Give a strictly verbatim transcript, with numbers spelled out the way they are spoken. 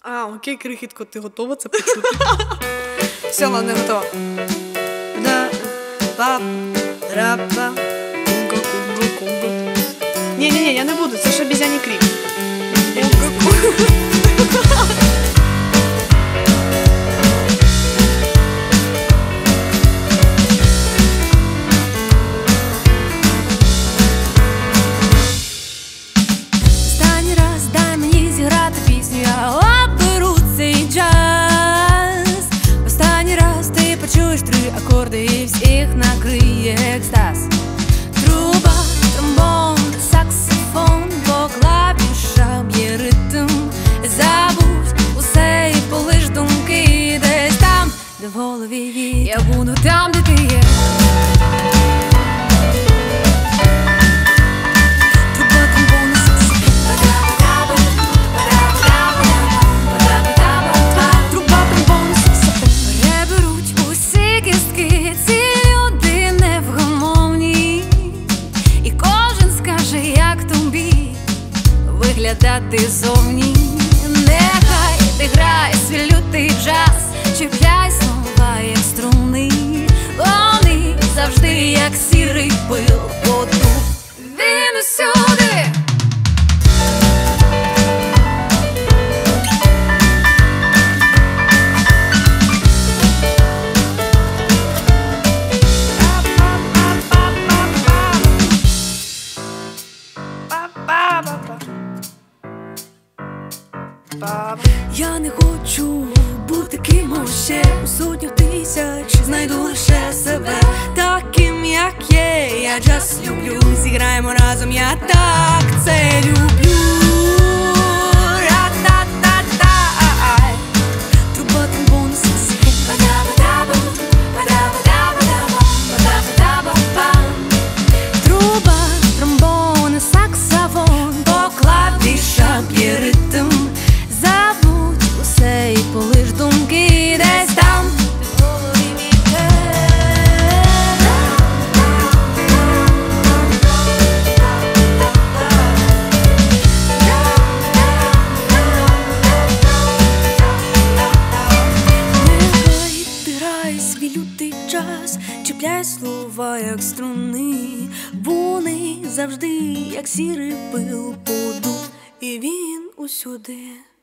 А, окей, крихітко, ти готова це почути? Все, ладно, не готова. Ні-ні-ні, я не буду, це ж обізяній крик. Останній раз дай мені зіграти пісню, я оберу цей джаз. Останній раз ти почуєш три акорди і всіх накриє екстаз. Труба, тромбон, саксофон, по клавішам є ритм. Забудь усе і полиш думки десь там, де в голові вітер. Я буду там, де ти є. Виглядати зовні, нехай ти грає свій лютий джаз, чіпляй слова, як струни, вони завжди, як сірий пил, отут він усюди. Я не хочу бути кимось ще у сотню тисяч, знайду лише себе таким, як є. Я джаз люблю, зіграємо разом, я так це люблю. Ра-та-та-та-ай. Труба, тромбон, саксофон. Труба, тромбон, саксофон, по клавішам є ритм. Забудь усе і полиш думки десь там, де в голові вітер. Нехай ти грає свій лютий час, чіпляй слова, як струни, вони завжди, як сірий пил, подуть, і він усюди.